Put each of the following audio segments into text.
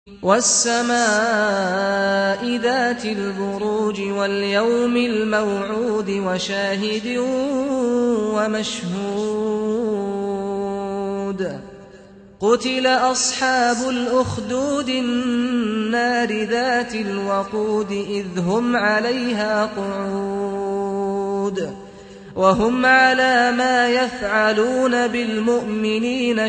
وَالسَّمَاءِ ذَاتِ الْبُرُوجِ وَالْيَوْمِ الْمَوْعُودِ وَشَاهِدٍ وَمَشْهُودٍ قُتِلَ أَصْحَابُ الْأُخْدُودِ النَّارِ ذَاتِ الْوَقُودِ إِذْ هُمْ عَلَيْهَا قُعُودٌ وَهُمْ عَلَى مَا يَفْعَلُونَ بِالْمُؤْمِنِينَ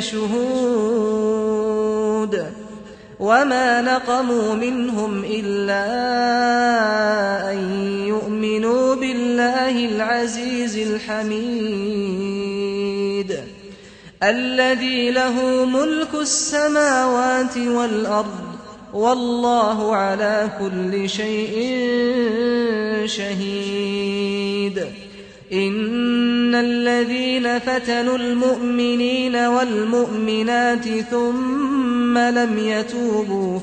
شُهُودٌ وَمَا نَقَمُوا مِنْهُمْ إِلَّا أَن يُؤْمِنُوا بِاللَّهِ الْعَزِيزِ الْحَمِيدِ الَّذِي لَهُ مُلْكُ السَّمَاوَاتِ وَالْأَرْضِ وَاللَّهُ عَلَى كُلِّ شَيْءٍ شَهِيدٌ إِنَّ الَّذِينَ فَتَنُوا الْمُؤْمِنِينَ وَالْمُؤْمِنَاتِ ثُمَّ لَمْ يَتُوبُوا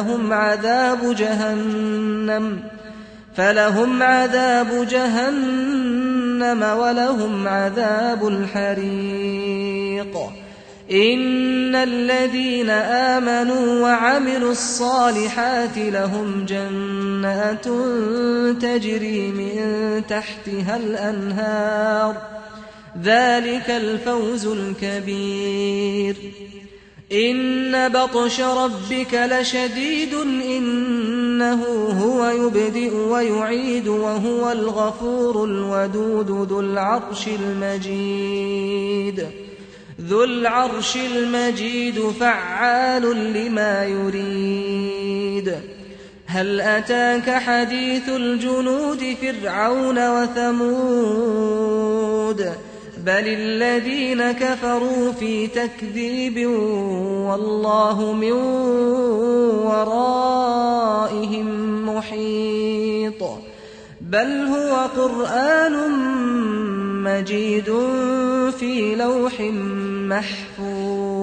فَلَهُمْ عَذَابُ جَهَنَّمَ وَلَهُمْ عَذَابُ الْحَرِيقِ إِنَّ الَّذِينَ آمَنُوا وَعَمِلُوا الصَّالِحَاتِ لَهُمْ جَنَّاتٌ تَجْرِي مِن تَحْتِهَا الْأَنْهَارُ ذَلِكَ الْفَوْزُ الْكَبِيرُ إِنَّ بَطْشَ رَبِّكَ لَشَدِيدٌ إِنَّهُ هُوَ يُبْدِئُ وَيُعِيدُ وَهُوَ الْغَفُورُ الْوَدُودُ ذُو الْعَرْشِ الْمَجِيدُ فَعَّالٌ لِّمَا يُرِيدُ هَلْ أَتَاكَ حَدِيثُ الْجُنُودِ فِرْعَوْنَ وَثَمُودَ بَلِ الَّذِينَ كَفَرُوا فِي تَكْذِيبٍ وَاللَّهُ مِن وَرَائِهِم مُّحِيطٌ بَلْ هُوَ قُرْآنٌ مَّجِيدٌ فِي لَوْحٍ مَّحْفُوظٍ